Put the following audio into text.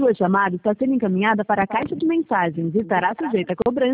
Sua chamada está sendo encaminhada para a caixa de mensagens e estará sujeita a cobrança